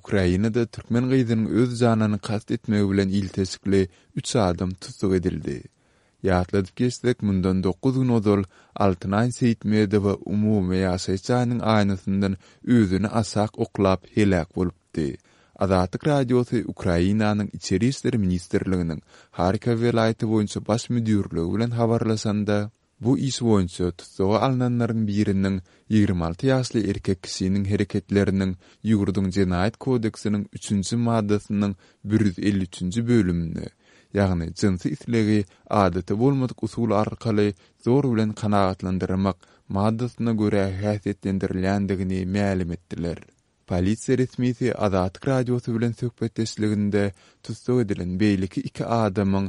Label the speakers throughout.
Speaker 1: Ukrainada Türkmen gyzynyň öz janyny kast etmegi bilen iltesikli 3 adam tutuk edildi. Ýatladyp geçsek mundan 9 gün ozal Altynay Seyitmedowa umumy ýaşaýjanyň aýnasyndan özüni asak oklap helak bolupdy. Azatlyk radiosy Ukrainanyň içeri işler ministrliginiň Harkiw welaýaty boýunça baş müdürligi bilen habarlasanda, bu iş boýunça tutsaga alnanlaryň biriniň 26 ýaşly erkek kişiniň hereketleriniň Ýugurdyň Jenaýat kodeksiniň 3-nji maddasynyň 153-nji bölümini, ýagny jinsy islegi adaty bolmadyk usul arkaly zor bilen kanagatlandyrmak maddasyna görä häsiýetlendirilýändigini ma'lum etdiler. Polisiýa resmisi Azatlyk radiosu bilen söhbetdeşliginde tutsak edilen beýleki 2 adamyň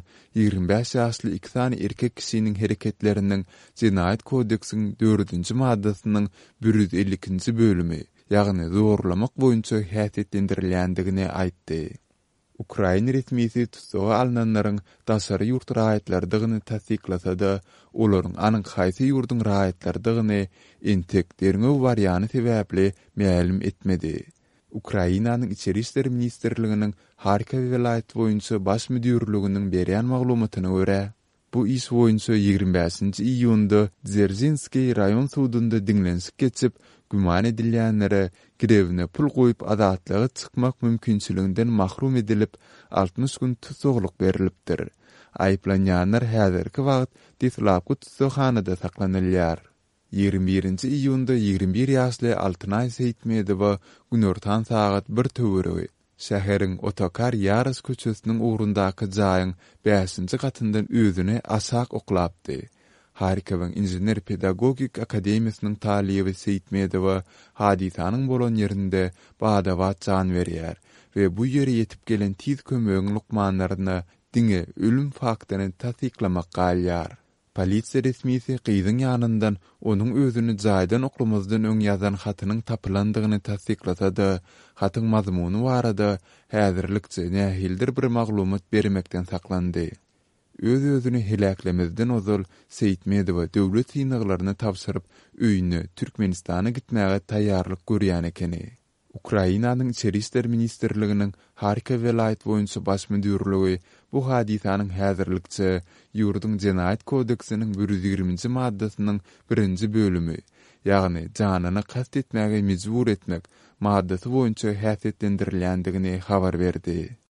Speaker 1: 25 ýaşly 2 tane erkek kişiniň hereketleriniň Jenaýat kodeksiniň 4-nji maddasynyň 152-nji bölümi, ýagny zorlamak boýunça häsiýetlendirilýändigini aýtdy. Ukraina resmisi tutsaga alnanlaryň daşary ýurt raýatlardygyny tasdiklasa da, olaryň anyň haýsy ýurdun raýatlardygyny entek derňe barýany sebäpli ma'lum etmedi. Ukrainanyň içeri işler ministrliginiň Harkiw welaýaty boýunça baş müdürliginiň berýän maglumatyna görä, bu iş boýunça 25-nji iýunda Dzerzhinski raýon sudunda diňlenşik geçip, güman edilýänlere girewine pul goýup azatlyga çykmak mümkinçiliginden mahrum edilip 60 gün tutsagluk berilipdir. Aýplanýanlar häzirki wagt Dislapky tutsakhanyda saklanylýar. 21-nji iýunda 21 ýaşly Altynay Seyitmedowa günortan sagat 1 töweregi şäheriň Otokar Yaras köçesiniň ugrundaky jaýyň 5-nji katyndan özüni asak oklapdy. Harkiwň Injener Pedagogik Akademiýasynyň talibi Seyitmedowa hadisanyň bolan ýerinde badawat jan berýär we bu ýere ýetip gelen tiz kömegiň lukmanlaryna diňe ölüm faktyny tasdiklamak galýar. Polisiýa resmisi gyzyň ýanyndan onuň özüni jaýdan oklamazdan öň ýazan hatynyň tapylandygyny tasdiklasa da, hatyň mazmuny barada häzirlikçe nähildir bir maglumat bermekden saklandy. Öz-özüni helaklemezden ozal Seyitmedowa döwlet synaklaryny tapşyryp öýüne Türkmenistana gitmäge taýýarlyk görýän ekeni. Ukrainanyň içeri işler ministrliginiň Harkiw welaýaty boýunça baş müdürligi bu hadisanyň häzirlikçe Ýurdyň Jenaýat kodeksiniň 120-nji maddasynyň 1-nji bölümi, ýagny janyny kast etmäge mejbur etmek maddasy boýunça häsiýetlendirilýändigini habar berdi.